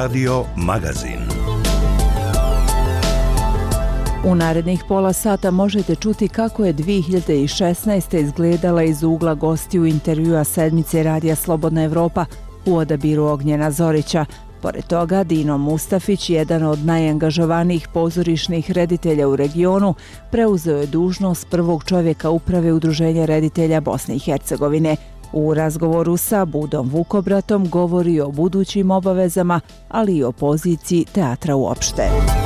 Radio Magazin. U narednih pola sata možete čuti kako je 2016. izgledala iz ugla gostiju intervjua sedmice Radija Slobodna Evropa u odabiru Ognjena Zorića. Pored toga, Dino Mustafić, jedan od najangažovanijih pozorišnih reditelja u regionu, preuzeo je dužnost prvog čovjeka uprave Udruženja reditelja Bosne i Hercegovine. U razgovoru sa Budom Vukobratom govori o budućim obavezama, ali i o poziciji teatra uopšte.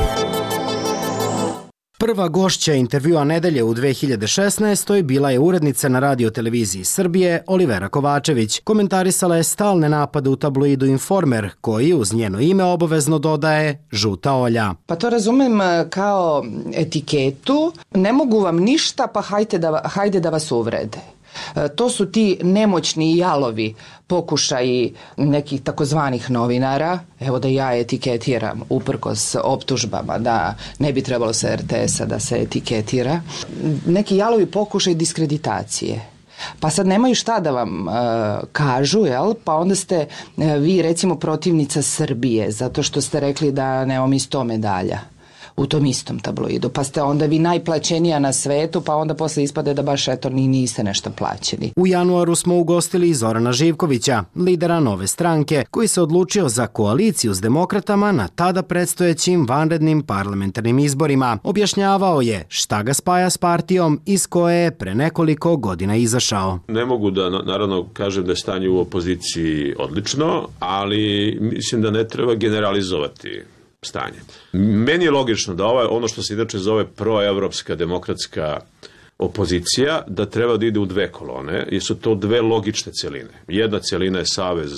Prva gošća intervjua nedelje u 2016. bila je urednica na Radio-televiziji Srbije Olivera Kovačević. Komentarisala je stalne napade u tabloidu Informer, koji uz njeno ime obavezno dodaje žuta Olja. Pa to razumem kao etiketu. Ne mogu vam ništa, pa hajde da vas uvrede. To su ti nemoćni i jalovi pokušaji nekih takozvanih novinara, evo da ja etiketiram uprkos optužbama da ne bi trebalo sa RTS-a da se etiketira, neki jalovi pokušaj diskreditacije. Pa sad nemaju šta da vam kažu, jel? Pa onda ste vi recimo protivnica Srbije, zato što ste rekli da nemamo mi 100 medalja u tom istom tabloidu, pa ste onda vi najplaćenija na svetu, pa onda posle ispade da baš eto niste nešto plaćeni. U januaru smo ugostili i Zorana Živkovića, lidera Nove stranke, koji se odlučio za koaliciju s demokratama na tada predstojećim vanrednim parlamentarnim izborima. Objašnjavao je šta ga spaja s partijom iz koje je pre nekoliko godina izašao. Ne mogu da naravno kažem da je stanje u opoziciji odlično, ali mislim da ne treba generalizovati stanje. Meni je logično da ono što se inače zove proevropska demokratska opozicija, da treba da ide u dve kolone, jer su to dve logične celine. Jedna celina je savez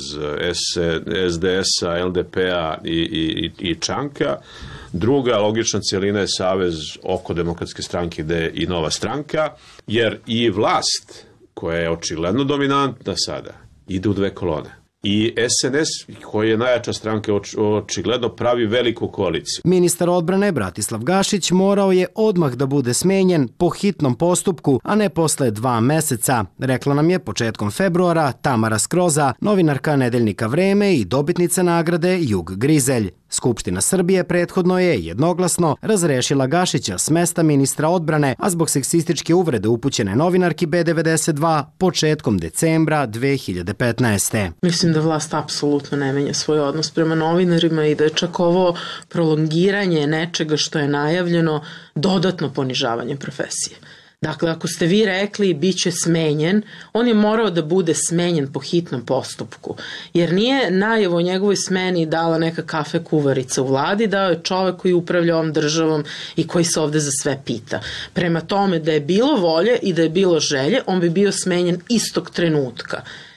SDS-a, LDP-a i Čanka, druga logična celina je savez oko Demokratske stranke gde je i Nova stranka, jer i vlast, koja je očigledno dominantna sada, ide u dve kolone. I SNS, koji je najjača stranka, očigledno pravi veliku koaliciju. Ministar odbrane Bratislav Gašić morao je odmah da bude smenjen po hitnom postupku, a ne posle 2 meseca. Rekla nam je početkom februara Tamara Skroza, novinarka nedeljnika Vreme i dobitnica nagrade Jug Grizelj. Skupština Srbije prethodno je jednoglasno razrešila Gašića s mesta ministra odbrane, a zbog seksističke uvrede upućene novinarki B92 početkom decembra 2015. Mislim da vlast apsolutno ne menja svoj odnos prema novinarima i da je čak ovo prolongiranje nečega što je najavljeno dodatno ponižavanje profesije. Dakle, ako ste vi rekli bit će smenjen, on je morao da bude smenjen po hitnom postupku, jer nije najavu o njegovoj smeni dala neka kafe kuvarica u vladi, dao je čovek koji upravlja ovom državom i koji se ovde za sve pita. Prema tome, da je bilo volje i da je bilo želje, on bi bio smenjen istog trenutka.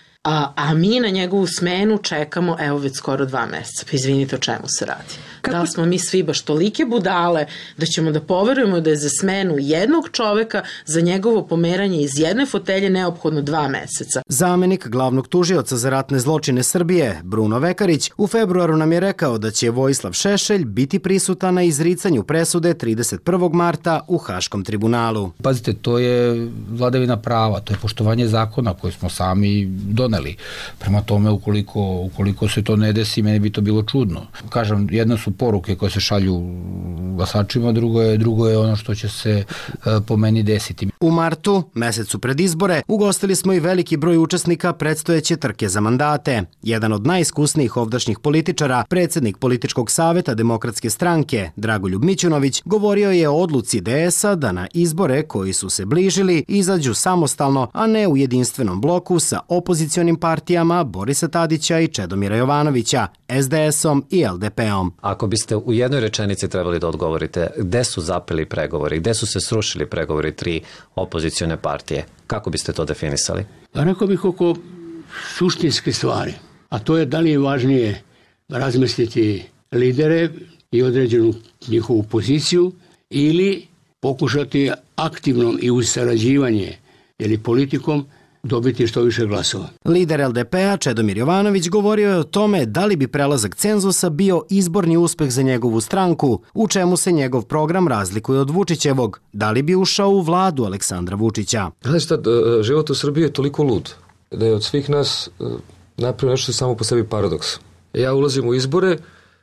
A mi na njegovu smenu čekamo evo već skoro 2 meseca. Pa izvinite, o čemu se radi? Da li smo mi svi baš tolike budale da ćemo da poverujemo da je za smenu jednog čoveka za njegovo pomeranje iz jedne fotelje neophodno 2 meseca? Zamenik glavnog tužioca za ratne zločine Srbije, Bruno Vekarić, u februaru nam je rekao da će Vojislav Šešelj biti prisutan na izricanju presude 31. marta u Haškom tribunalu. Pazite, to je vladavina prava, to je poštovanje zakona koje smo sami doneli. Prema tome, ukoliko se to ne desi, meni bi to bilo čudno. Kažem, jedna su poruke koje se šalju glasačima, drugo je ono što će se po meni desiti. U martu, mesecu pred izbore, ugostili smo i veliki broj učesnika predstojeće trke za mandate. Jedan od najiskusnijih ovdašnjih političara, predsjednik političkog saveta Demokratske stranke, Dragoljub Mićunović, govorio je o odluci DS-a da na izbore koji su se bližili izađu samostalno, a ne u jedinstvenom bloku sa opozicionim partijama Borisa Tadića i Čedomira Jovanovića, SDS-om i LDP-om. Ako biste u jednoj rečenici trebali da odgovorite gde su zapeli pregovori, gde su se srušili pregovori 3 opozicione partije, kako biste to definisali? Rekao bih oko suštinske stvari, a to je da li je važnije razmisliti lidere i određenu njihovu poziciju ili pokušati aktivno i uz sarađivanje ili politikom dobiti što više glasova. Lider LDP-a Čedomir Jovanović govorio je o tome da li bi prelazak cenzusa bio izborni uspeh za njegovu stranku, u čemu se njegov program razlikuje od Vučićevog, da li bi ušao u vladu Aleksandra Vučića. Znači, život u Srbiji je toliko lud da je od svih nas napravio nešto samo po sebi paradoks. Ja ulazim u izbore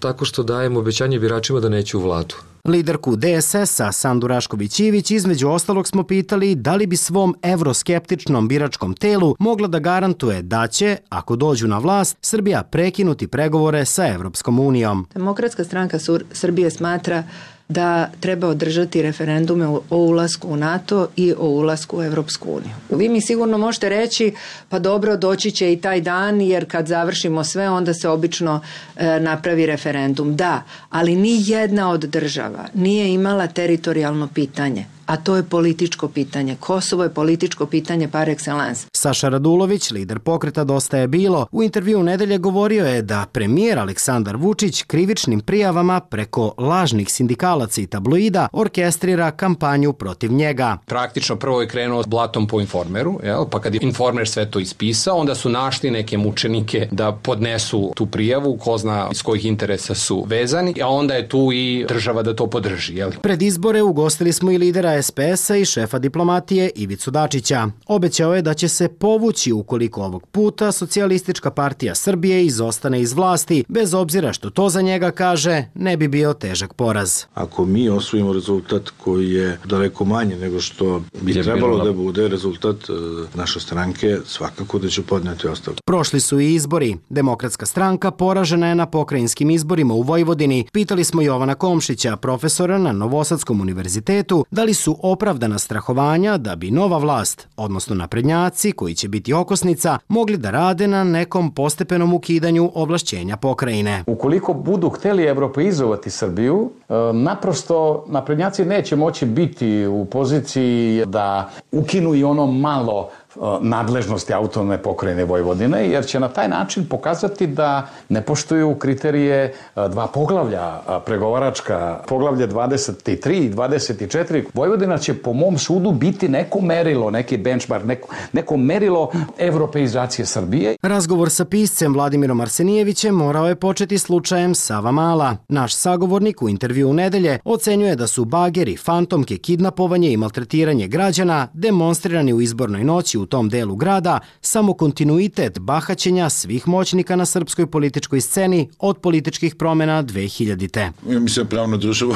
tako što dajemo obećanje biračima da neće u vladu. Liderku DSS-a Sandu Rašković-Ivić između ostalog smo pitali da li bi svom evroskeptičnom biračkom telu mogla da garantuje da će, ako dođu na vlast, Srbija prekinuti pregovore sa Evropskom unijom. Demokratska stranka Srbije smatra da treba održati referendume o ulasku u NATO i o ulasku u Evropsku uniju. Vi mi sigurno možete reći, pa dobro, doći će i taj dan, jer kad završimo sve, onda se obično napravi referendum. Da, ali ni jedna od država nije imala teritorijalno pitanje, a to je političko pitanje. Kosovo je političko pitanje par excellence. Saša Radulović, lider pokreta Dosta je bilo, u intervju u nedelje govorio je da premijer Aleksandar Vučić krivičnim prijavama preko lažnih sindikalaca i tabloida orkestrira kampanju protiv njega. Praktično prvo je krenuo blatom po Informeru, pa kad je Informer sve to ispisao, onda su našli neke mučenike da podnesu tu prijavu, ko zna iz kojih interesa su vezani, a onda je tu i država da to podrži. Pred izbore ugostili smo i lidera SPS-a i šefa diplomatije Ivicu Dačića. Obećao je da će se povući ukoliko ovog puta Socijalistička partija Srbije izostane iz vlasti, bez obzira što to za njega, kaže, ne bi bio težak poraz. Ako mi osvojimo rezultat koji je daleko manje nego što bi trebalo da bude rezultat naše stranke, svakako da će podneti ostavku. Prošli su i izbori. Demokratska stranka poražena je na pokrajinskim izborima u Vojvodini. Pitali smo Jovana Komšića, profesora na Novosadskom univerzitetu, da li su opravdana strahovanja da bi nova vlast, odnosno naprednjaci koji će biti okosnica, mogli da rade na nekom postepenom ukidanju ovlašćenja pokrajine. Ukoliko budu hteli evropeizovati Srbiju, naprosto naprednjaci neće moći biti u poziciji da ukinu i ono malo nadležnosti autonomne pokrajine Vojvodine, jer će na taj način pokazati da ne poštuju kriterije dva poglavlja pregovaračka, poglavlje 23 i 24. Vojvodina će po mom sudu biti neko merilo, neki benchmark, neko merilo evropeizacije Srbije. Razgovor sa piscem Vladimirom Arsenijevićem morao je početi slučajem Savamala. Naš sagovornik u intervju u nedelje ocenjuje da su bageri, fantomke, kidnapovanje i maltretiranje građana demonstrirani u izbornoj noći u tom delu grada samo kontinuitet bahaćenja svih moćnika na srpskoj političkoj sceni od političkih promjena 2000-te. Ja mislim, pravna država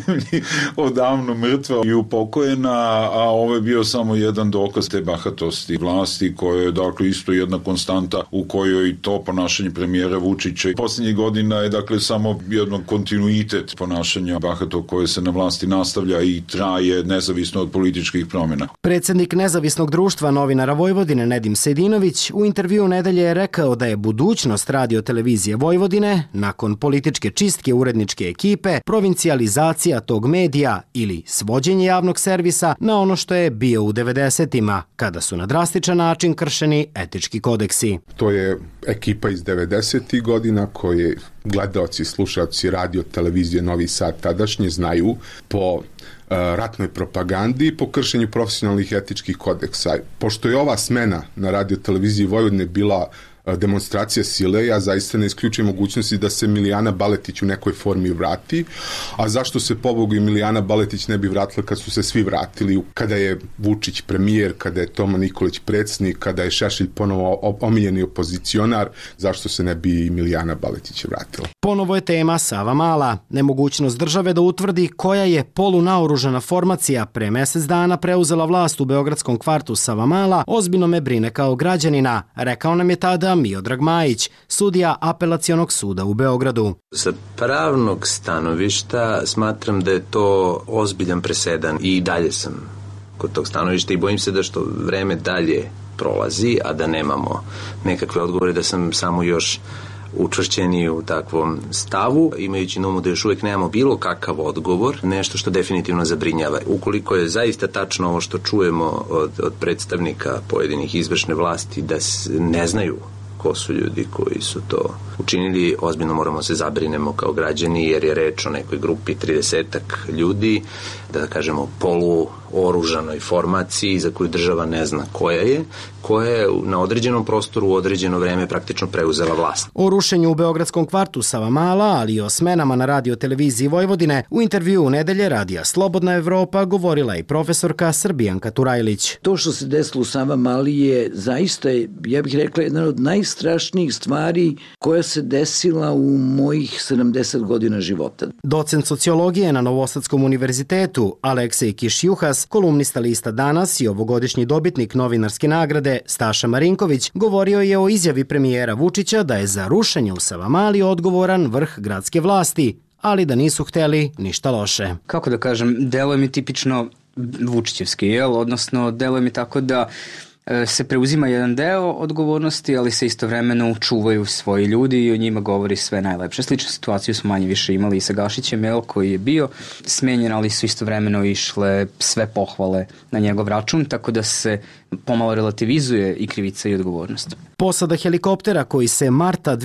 odavno mrtva i upokojena, a ovo je bio samo jedan dokaz te bahatosti vlasti, koja je dakle isto jedna konstanta u kojoj to ponašanje premijera Vučića posljednjih godina je dakle samo jedan kontinuitet ponašanja bahatog koje se na vlasti nastavlja i traje nezavisno od političkih promjena. Predsjednik Nezavisnog društva novinara Vojvodine Nedim Sejdinović u intervju u nedelje je rekao da je budućnost radio-televizije Vojvodine nakon političke čistke uredničke ekipe provincijalizacija tog medija ili svođenje javnog servisa na ono što je bio u 90-ima, kada su na drastičan način kršeni etički kodeksi. To je ekipa iz 90-ih godina koje gledaoci i slušaoci radio-televizije Novi Sad tadašnje znaju po ratnoj propagandi i po kršenju profesionalnih etičkih kodeksa. Pošto je ova smena na radio-televiziji Vojvodine bila demonstracija sile, ja zaista ne isključujem mogućnosti da se Milijana Baletić u nekoj formi vrati, a zašto se pobogu i Milijana Baletić ne bi vratila kad su se svi vratili, kada je Vučić premijer, kada je Toma Nikolić predsjednik, kada je Šešelj ponovo omiljeni opozicionar, zašto se ne bi i Milijana Baletić vratila? Ponovo je tema Savamala. Nemogućnost države da utvrdi koja je polunaoružana formacija pre mjesec dana preuzela vlast u beogradskom kvartu Savamala ozbiljno me brine kao građanina, rekao nam je tada Miodrag Majić, sudija Apelacionog suda u Beogradu. Sa pravnog stanovišta smatram da je to ozbiljan presedan i dalje sam kod tog stanovišta i bojim se da što vreme dalje prolazi, a da nemamo nekakve odgovore, da sam samo još učvršćeni u takvom stavu, imajući na umu da još uvijek nemamo bilo kakav odgovor, nešto što definitivno zabrinjava. Ukoliko je zaista tačno ovo što čujemo od predstavnika pojedinih izvršne vlasti da ne znaju ko su ljudi koji su to učinili, ozbiljno moramo se zabrinemo kao građani, jer je reč o nekoj grupi 30-ak ljudi, da kažemo oružanoj formaciji za koju država ne zna koja je na određenom prostoru u određeno vreme praktično preuzela vlast. O rušenju u beogradskom kvartu Savamala, ali i o smenama na radioteleviziji Vojvodine, u intervju u nedelje Radija Slobodna Evropa govorila i profesorka Srbijanka Turajlić. To što se desilo u Savamali je zaista, ja bih rekla, jedna od najstrašnijih stvari koja se desila u mojih 70 godina života. Docent sociologije na Novosadskom univerzitetu Aleksej Kišjuhas, kolumnista lista Danas i ovogodišnji dobitnik novinarske nagrade Staša Marinković, govorio je o izjavi premijera Vučića da je za rušenje u Savamali odgovoran vrh gradske vlasti, ali da nisu hteli ništa loše. Kako da kažem, deluje mi tipično vučićevski, odnosno deluje mi tako da se preuzima jedan deo odgovornosti, ali se istovremeno čuvaju svoji ljudi i o njima govori sve najlepše. Sličnu situaciju smo manje više imali i sa Gašićem, koji je bio smenjen, ali su istovremeno išle sve pohvale na njegov račun, tako da se pomalo relativizuje i krivica i odgovornost. Posada helikoptera koji se marta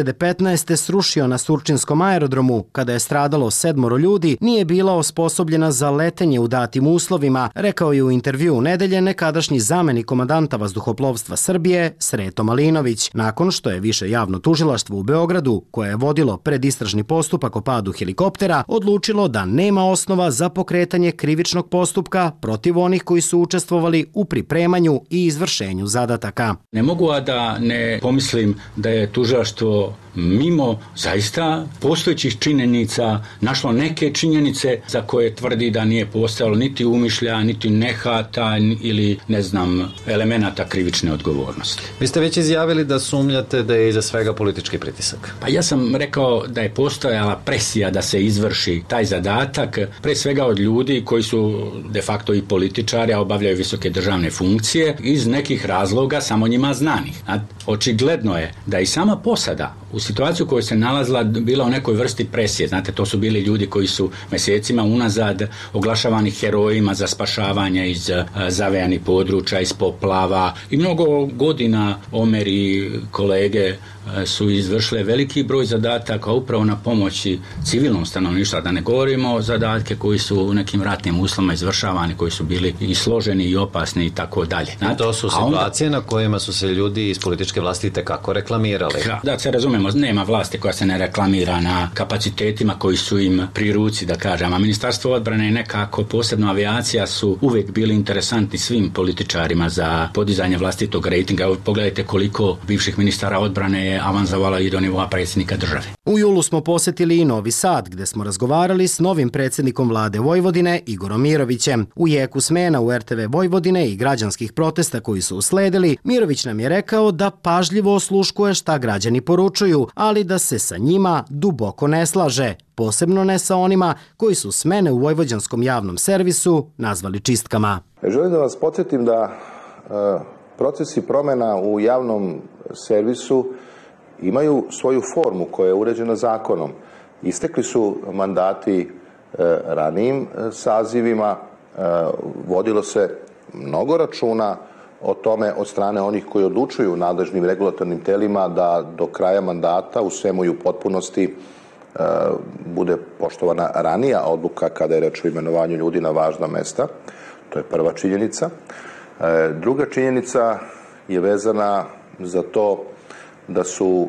2015. srušio na Surčinskom aerodromu kada je stradalo 7 ljudi nije bila osposobljena za letenje u datim uslovima, rekao je u intervju u nedelje nekadašnji zamenik komandanta vazduhoplovstva Srbije Sreto Malinović, nakon što je Više javno tužilaštvo u Beogradu, koje je vodilo predistražni postupak o padu helikoptera, odlučilo da nema osnova za pokretanje krivičnog postupka protiv onih koji su učestvovali u pripremanju i izvršenju zadataka. Ne mogu a da ne pomislim da je tužilaštvo mimo zaista postojećih činjenica našlo neke činjenice za koje tvrdi da nije postojalo niti umišlja, niti nehata ili elemenata krivične odgovornosti. Vi ste već izjavili da sumnjate da je iza svega politički pritisak. Pa ja sam rekao da je postojala presija da se izvrši taj zadatak, pre svega od ljudi koji su de facto i političari, a obavljaju visoke državne funkcije, iz nekih razloga samo njima znanih. Očigledno je da i sama posada u situaciju u kojoj se nalazila bila u nekoj vrsti presije. Znate, to su bili ljudi koji su mjesecima unazad oglašavani herojima za spašavanje iz zavejanih područja, iz poplava i mnogo godina Omer i kolege su izvršile veliki broj zadataka upravo na pomoći civilnom stanovništvu, da ne govorimo o zadatke koji su u nekim ratnim uslovima izvršavani, koji su bili i složeni i opasni i tako dalje. To su situacije na kojima su se ljudi iz političke vlasti tekako reklamirali. Da se razumemo, nema vlasti koja se ne reklamira na kapacitetima koji su im pri ruci, da kažem, a Ministarstvo odbrane i nekako posebno avijacija su uvijek bili interesantni svim političarima za podizanje vlastitog rejtinga. Evo, pogledajte koliko bivših ministara odbrane je avanzovala i do nivoa predsjednika države. U julu smo posjetili i Novi Sad, gde smo razgovarali s novim predsjednikom vlade Vojvodine Igorom Mirovićem. U jeku smena u RTV Vojvodine i građanskih protesta koji su usledili, Mirović nam je rekao da pažljivo osluškuje šta građani poručuju, ali da se sa njima duboko ne slaže, posebno ne sa onima koji su smene u vojvođanskom javnom servisu nazvali čistkama. Želim da vas podsjetim da procesi promjena u javnom servisu imaju svoju formu koja je uređena zakonom. Istekli su mandati ranijim sazivima, vodilo se mnogo računa o tome od strane onih koji odlučuju u nadležnim regulatornim telima da do kraja mandata u svemu i u potpunosti bude poštovana ranija odluka kada je reč o imenovanju ljudi na važna mesta. To je prva činjenica. Druga činjenica je vezana za to da su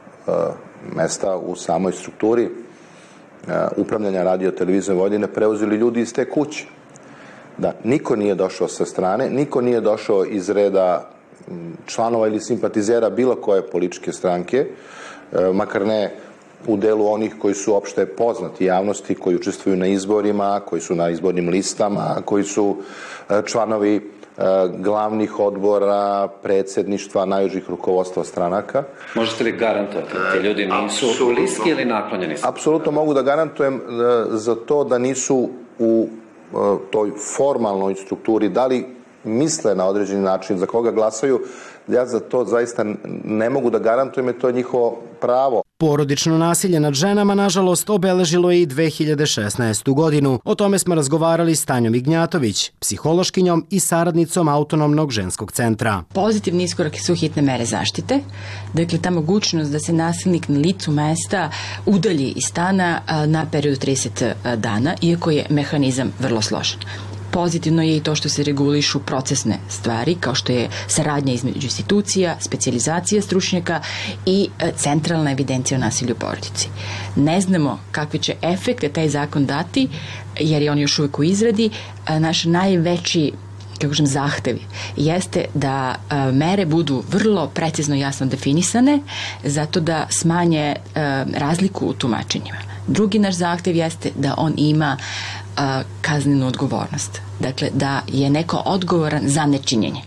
mesta u samoj strukturi upravljanja radio-televizijom Vojvodine preuzeli ljudi iz te kuće. Da niko nije došao sa strane, niko nije došao iz reda članova ili simpatizera bilo koje političke stranke, makar ne u delu onih koji su opšte poznati javnosti, koji učestvuju na izborima, koji su na izbornim listama, koji su članovi glavnih odbora, predsjedništva, najužih rukovodstva stranaka. Možete li garantovati da ti ljudi nisu bliski ili naklonjeni? Apsolutno mogu da garantujem za to da nisu u toj formalnoj strukturi, da li misle na određeni način za koga glasaju, ja za to zaista ne mogu da garantujem, jer to je njihovo pravo. Porodično nasilje nad ženama, nažalost, obeležilo je i 2016. godinu. O tome smo razgovarali s Tanjom Ignjatović, psihološkinjom i saradnicom Autonomnog ženskog centra. Pozitivni iskoraki su hitne mere zaštite. Dakle, ta mogućnost da se nasilnik na licu mesta udalji iz stana na period 30 dana, iako je mehanizam vrlo složen. Pozitivno je i to što se regulišu procesne stvari, kao što je saradnja između institucija, specijalizacija stručnjaka i centralna evidencija o nasilju u porodici. Ne znamo kakve će efekte taj zakon dati, jer je on još uvijek u izradi. Naš najveći zahtevi jeste da mere budu vrlo precizno i jasno definisane, zato da smanje razliku u tumačenjima. Drugi naš zahtev jeste da on ima kaznenu odgovornost. Dakle, da je neko odgovoran za nečinjenje.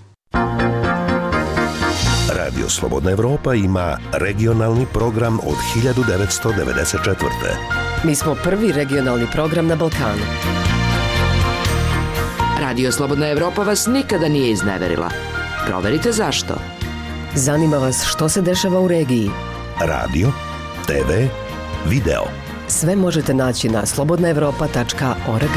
Radio Slobodna Evropa ima regionalni program od 1994. Mi smo prvi regionalni program na Balkanu. Radio Slobodna Evropa vas nikada nije izneverila. Proverite zašto. Zanima vas što se dešava u regiji. Radio, TV, video. Sve možete naći na slobodnaevropa.org.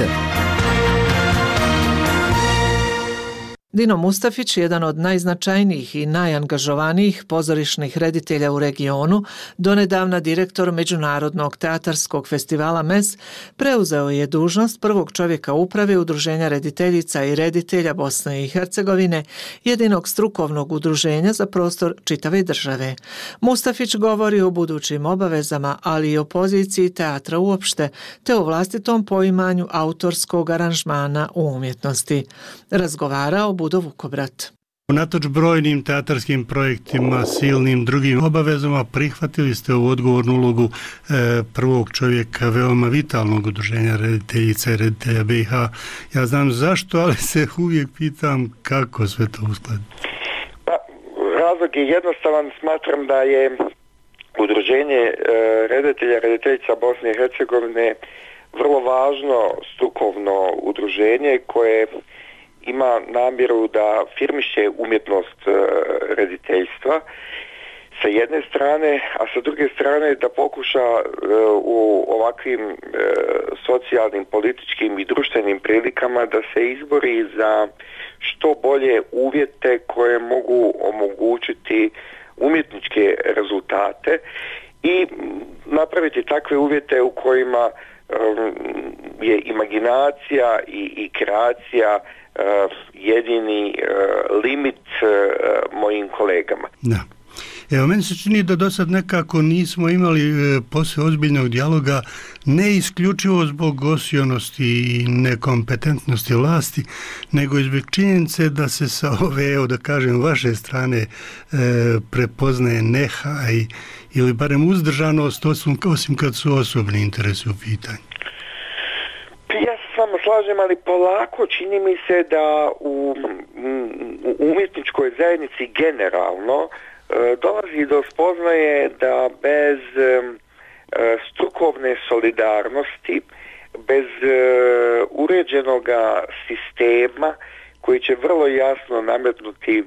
Dino Mustafić, jedan od najznačajnijih i najangažovanijih pozorišnih reditelja u regionu, donedavna direktor Međunarodnog teatarskog festivala MES, preuzeo je dužnost prvog čovjeka uprave Udruženja rediteljica i reditelja Bosne i Hercegovine, jedinog strukovnog udruženja za prostor čitave države. Mustafić govori o budućim obavezama, ali i o poziciji teatra uopšte, te o vlastitom poimanju autorskog aranžmana u umjetnosti. Razgovarao Budo Vukobrat. Unatoč brojnim teatarskim projektima, silnim drugim obavezama, prihvatili ste u odgovornu ulogu prvog čovjeka veoma vitalnog udruženja rediteljica i reditelja BiH. Ja znam zašto, ali se uvijek pitam kako sve to uskladiti. Pa, razlog je jednostavan. Smatram da je udruženje reditelja, rediteljica Bosne i Hercegovine vrlo važno strukovno udruženje koje ima namjeru da firmiše umjetnost rediteljstva sa jedne strane, a sa druge strane da pokuša u ovakvim socijalnim, političkim i društvenim prilikama da se izbori za što bolje uvjete koje mogu omogućiti umjetničke rezultate i napraviti takve uvjete u kojima je imaginacija i kreacija jedini limit mojim kolegama. Da. Evo, meni se čini da do sad nekako nismo imali posve ozbiljnog dijaloga, ne isključivo zbog osionosti i nekompetentnosti vlasti, nego i zbog činjenice da se sa ove, evo da kažem, vaše strane prepoznaje nehaj ili barem uzdržanost, osim kad su osobni interesi u pitanju. Ja se s vama slažem, ali polako čini mi se da u umjetničkoj zajednici generalno dolazi do spoznaje da bez strukovne solidarnosti, bez uređenog sistema koji će vrlo jasno nametnuti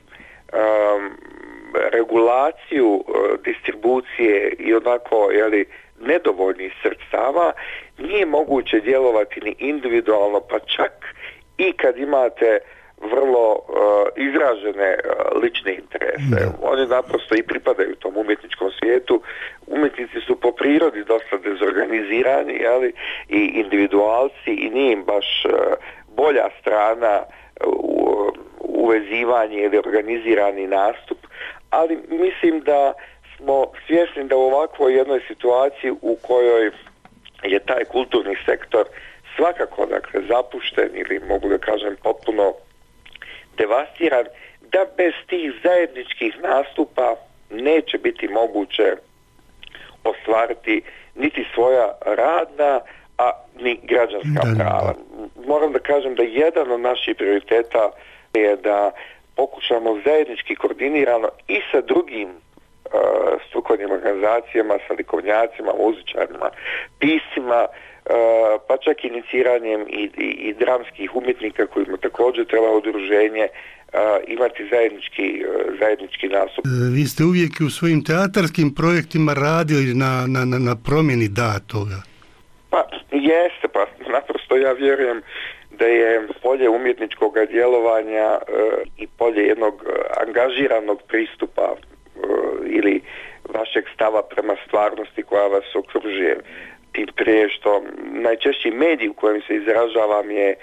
regulaciju distribucije i onako nedovoljnih sredstava, nije moguće djelovati ni individualno, pa čak i kad imate vrlo izražene lične interese. Oni naprosto i pripadaju tom umjetničkom svijetu. Umjetnici su po prirodi dosta dezorganizirani, i individualci, i nije im baš bolja strana uvezivanje ili organizirani nastup, ali mislim da smo svjesni da u ovakvoj jednoj situaciji u kojoj je taj kulturni sektor svakako zapušten ili mogu da kažem potpuno devastiran, da bez tih zajedničkih nastupa neće biti moguće ostvariti niti svoja radna, a ni građanska prava. Moram da kažem da jedan od naših prioriteta je da pokušamo zajednički koordinirano i sa drugim strukovnim organizacijama, sa likovnjacima, muzičarima, piscima, pa čak iniciranjem i dramskih umjetnika kojima također treba udruženje imati zajednički nastup. Vi ste uvijek u svojim teatarskim projektima radili na promjeni toga. Pa jeste, pa naprosto ja vjerujem da je polje umjetničkog djelovanja i polje jednog angažiranog pristupa ili vašeg stava prema stvarnosti koja vas okružuje. Tim prije što najčešći medij u kojem se izražavam je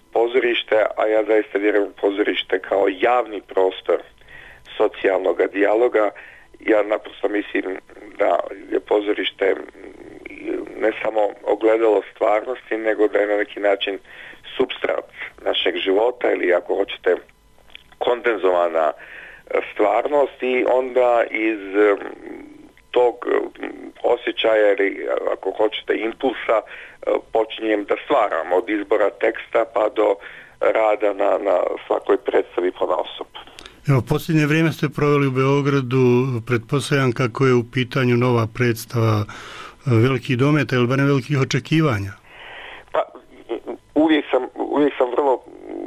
pozorište, a ja zaista vjerujem u pozorište kao javni prostor socijalnog dijaloga. Ja naprosto mislim da je pozorište ne samo ogledalo stvarnosti, nego da je na neki način supstrat našeg života ili ako hoćete kondenzovana stvarnost i onda iz tog osjećaja ili ako hoćete impulsa počinjem da stvaram od izbora teksta pa do rada na svakoj predstavi ponaosob. Evo, posljednje vrijeme ste proveli u Beogradu, pretpostavljam kako je u pitanju nova predstava velikih dometa ili barem velikih očekivanja. Pa, uvijek sam vrlo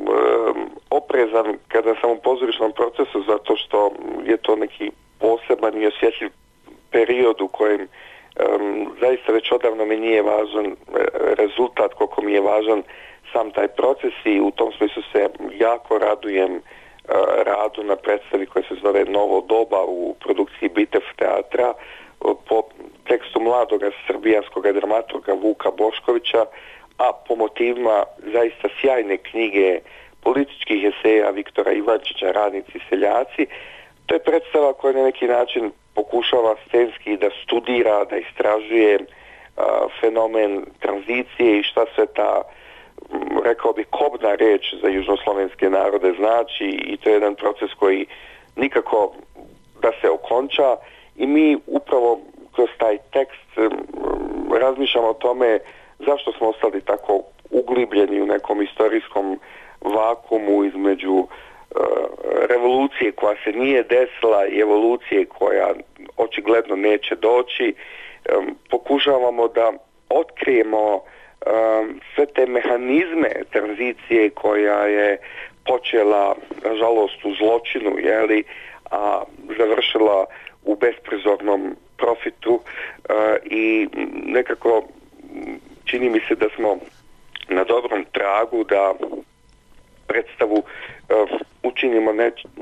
oprezan kada sam u pozorišnom procesu zato što je to neki poseban i osjetljiv period u kojem zaista već odavno mi nije važan rezultat koliko mi je važan sam taj proces i u tom smislu se jako radujem radu na predstavi koja se zove Novo doba u produkciji Bitev teatra po tekstu mladog srbijanskog dramaturga Vuka Boškovića, a po motivima zaista sjajne knjige političkih eseja Viktora Ivančića Radnici i seljaci. To je predstava koja na neki način pokušava scenski da studira, da istražuje fenomen tranzicije i šta sve ta, rekao bih, kobna reč za južnoslovenske narode znači i to je jedan proces koji nikako da se okonča i mi upravo kroz taj tekst razmišljamo o tome zašto smo ostali tako uglibljeni u nekom istorijskom vakumu između revolucije koja se nije desila i evolucije koja očigledno neće doći. Pokušavamo da otkrijemo sve te mehanizme tranzicije koja je počela, nažalost, u zločinu, a završila u besprizornom profitu i nekako čini mi se da smo na dobrom tragu da predstavu učinimo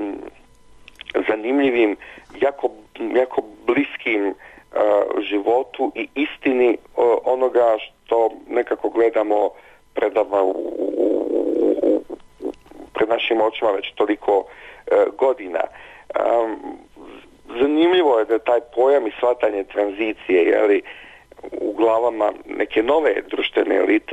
zanimljivim, jako bliskim životu i istini onoga što nekako gledamo pred našim očima već toliko godina. Zanimljivo je da taj pojam i shvatanje tranzicije u glavama neke nove društvene elite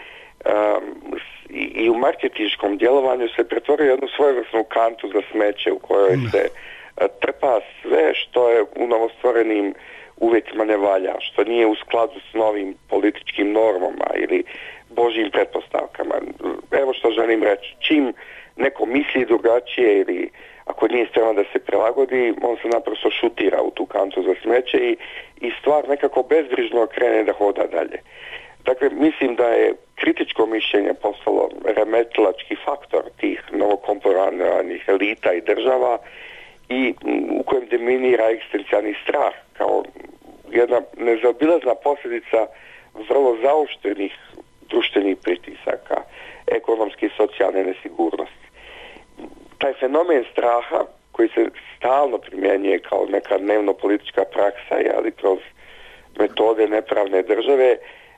i u marketinškom djelovanju se pretvorio jednu svojevrsnu kantu za smeće u kojoj se trpa sve što je u novostvorenim uvjetima ne valja, što nije u skladu s novim političkim normama ili božjim pretpostavkama. Evo što želim reći, čim neko misli drugačije ili ako nije spreman da se prilagodi, on se naprosto šutira u tu kantu za smeće i stvar nekako bezbrižno krene da hoda dalje. Dakle, mislim da je kritičko mišljenje postalo remetilački faktor tih novokomponiranih elita i država i u kojem dominira egzistencijalni strah kao jedna nezaobilazna posljedica vrlo zaoštrenih društvenih pritisaka, ekonomske i socijalne nesigurnosti. Taj fenomen straha koji se stalno primjenjuje kao neka dnevno politička praksa, kroz metode nepravne države,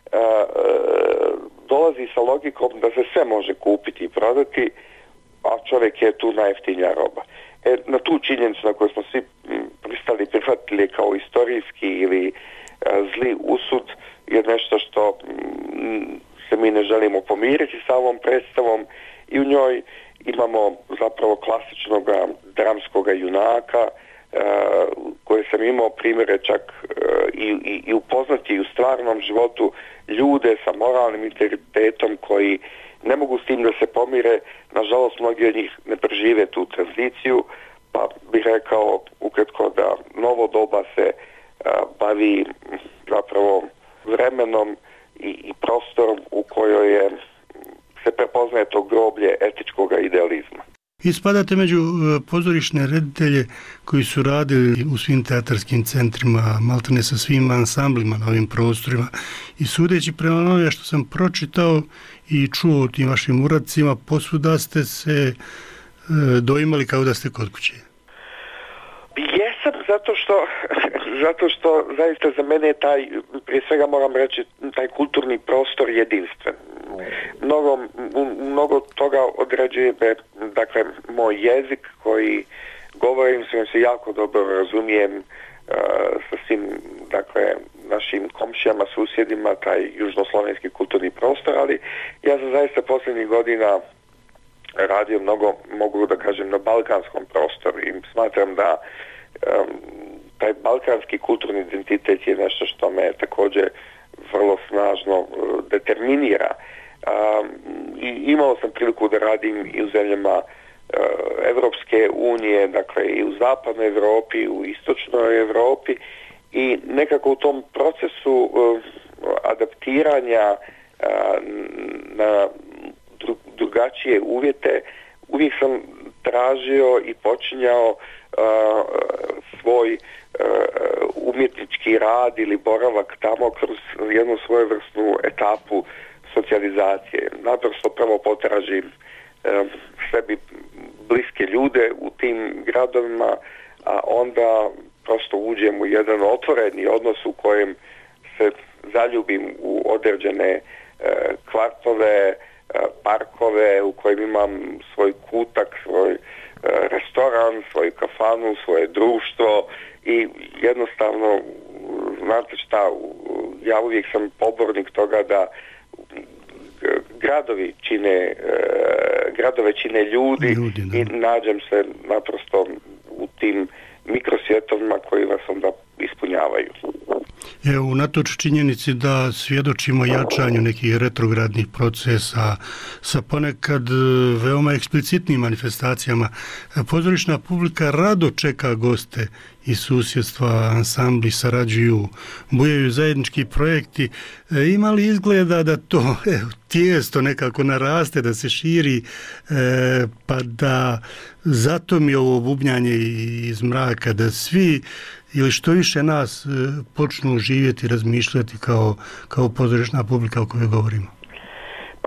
dolazi sa logikom da se sve može kupiti i prodati, a čovjek je tu najjeftinija roba. Na tu činjenicu na koju smo svi prihvatili kao istorijski ili zli usud je nešto što se mi ne želimo pomiriti sa ovom predstavom i u njoj imamo zapravo klasičnog dramskog junaka koje sam imao primjere čak i upoznati u stvarnom životu ljude sa moralnim integritetom koji ne mogu s tim da se pomire. Nažalost, mnogi od njih ne prežive tu tranziciju, pa bih rekao ukratko da Novo doba se bavi zapravo vremenom i prostorom u kojoj se prepoznaje to groblje etičkog idealizma. Vi spadate među pozorišne reditelje koji su radili u svim teatarskim centrima, maltene sa svim ansamblima na ovim prostorima i sudeći prema onome što sam pročitao i čuo o tim vašim uradcima, posvuda ste se doimali kao da ste kod kuće. Jesam, zato što zaista za mene je taj, prije svega moram reći, taj kulturni prostor jedinstven. mnogo toga određuje, dakle, moj jezik koji govorim, s njim se jako dobro razumijem sa svim, dakle, našim komšijama, susjedima, taj južnoslovenski kulturni prostor, ali ja sam zaista posljednjih godina radio mnogo, mogu da kažem, na balkanskom prostoru i smatram da taj balkanski kulturni identitet je nešto što me također vrlo snažno determinira. I imao sam priliku da radim i u zemljama Evropske unije, dakle i u zapadnoj Europi, u istočnoj Europi i nekako u tom procesu adaptiranja na drugačije uvjete uvijek sam tražio i počinjao svoj umjetnički rad ili boravak tamo kroz jednu svojevrsnu etapu socijalizacije. Naprosto prvo potražim sebi bliske ljude u tim gradovima, a onda prosto uđem u jedan otvoreni odnos u kojem se zaljubim u određene kvartove, parkove u kojim imam svoj kutak, svoj restoran, svoju kafanu, svoje društvo i jednostavno, znate šta, ja uvijek sam pobornik toga da gradove čine ljudi i nađem se naprosto u tim mikrosvjetovima koji vas onda ispunjavaju. Evo, unatoč činjenici da svjedočimo jačanju nekih retrogradnih procesa sa ponekad veoma eksplicitnim manifestacijama, pozorišna publika rado čeka goste iz susjedstva, ansambli sarađuju, bujaju zajednički projekti. Ima li izgleda da to tijesto nekako naraste, da se širi, pa da zato mi ovo bubnjanje iz mraka, da svi ili što više nas počnu živjeti, razmišljati kao pozorišna publika o kojoj govorimo? Pa,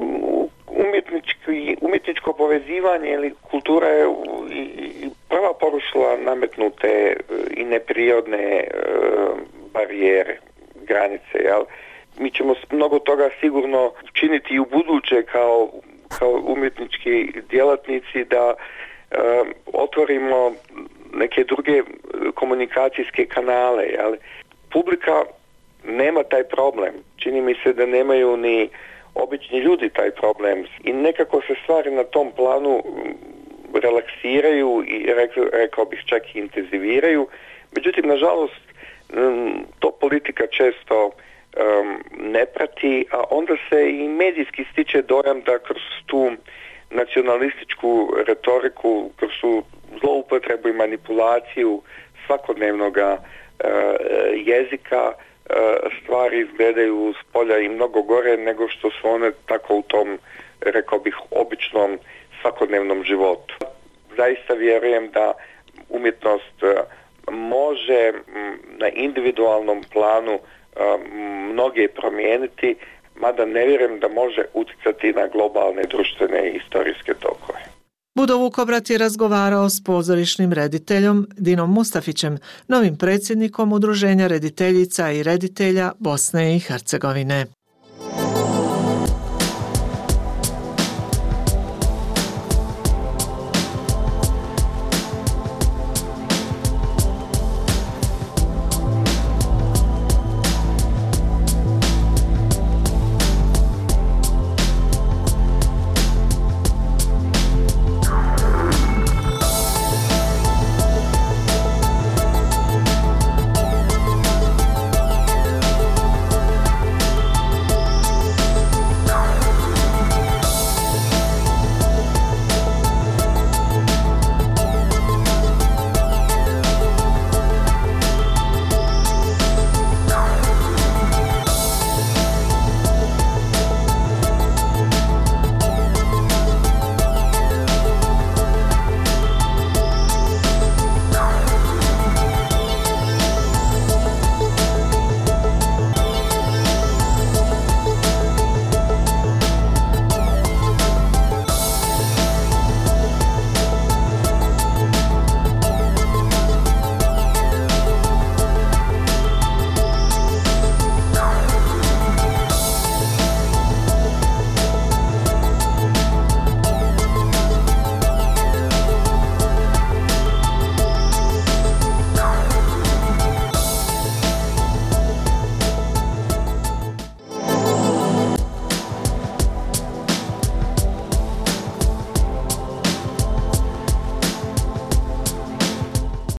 umjetničko povezivanje ili kultura je prva porušila nametnute i neprirodne barijere, granice, jel? Mi ćemo mnogo toga sigurno činiti i u buduće kao umjetnički djelatnici da otvorimo neke druge komunikacijske kanale, jel? Publika nema taj problem. Čini mi se da nemaju ni obični ljudi taj problem i nekako se stvari na tom planu relaksiraju i rekao bih čak i intenziviraju. Međutim, nažalost, to politika često ne prati, a onda se i medijski stiče dojam da kroz tu nacionalističku retoriku, kroz tu zloupotrebu i manipulaciju svakodnevnoga jezika stvari izgledaju s polja i mnogo gore nego što su one tako u tom, rekao bih, običnom svakodnevnom životu. Zaista vjerujem da umjetnost može na individualnom planu mnoge promijeniti, mada ne vjerujem da može utjecati na globalne društvene i historijske tokove. Budo Vukobrat je razgovarao s pozorišnim rediteljom Dinom Mustafićem, novim predsjednikom Udruženja rediteljica i reditelja Bosne i Hercegovine.